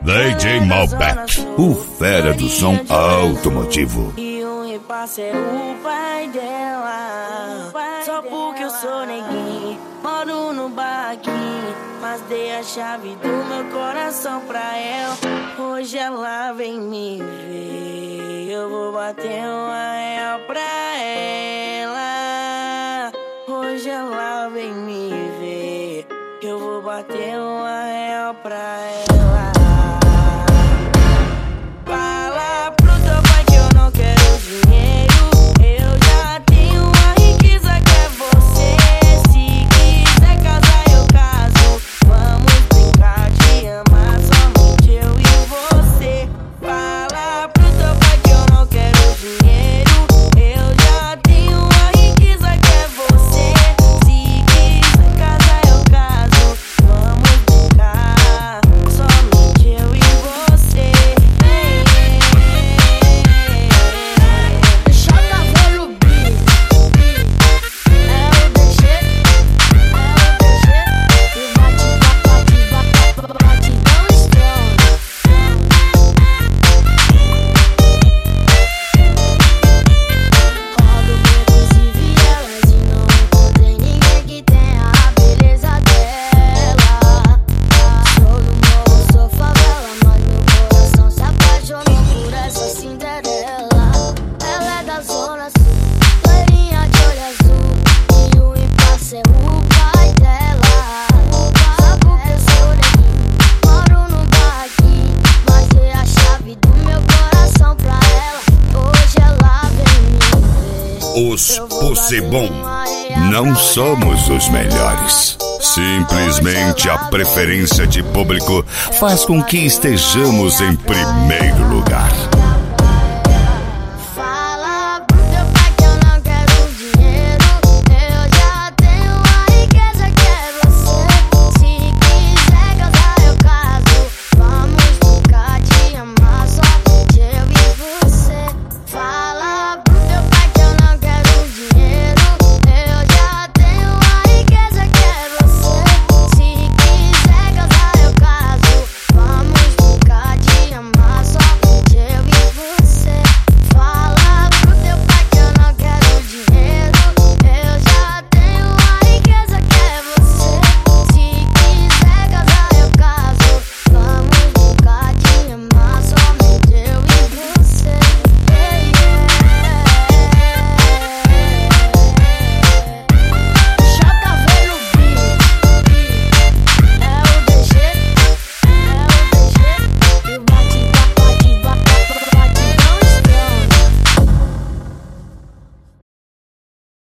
DJ Malbec, o fera do som automotivo. E um parceiro, o pai dela. Só porque eu sou neguinho, moro no barraquinho, mas dei a chave do meu coração pra ela. Hoje ela vem me ver, eu vou bater uma real pra ela. Hoje ela vem me ver, eu vou bater uma real pra ela. Fala pro teu pai que eu não quero dinheiro, eu já tenho uma riqueza que é você. Se quiser casar eu caso, vamos brincar de amar somente eu e você. Fala pro teu pai que eu não quero dinheiro, eu já tenho uma riqueza que é você. Se quiser casar eu caso, vamos brincar somente eu e você. Os Possebon não somos os melhores. Simplesmente a preferência de público faz com que estejamos em primeiro lugar.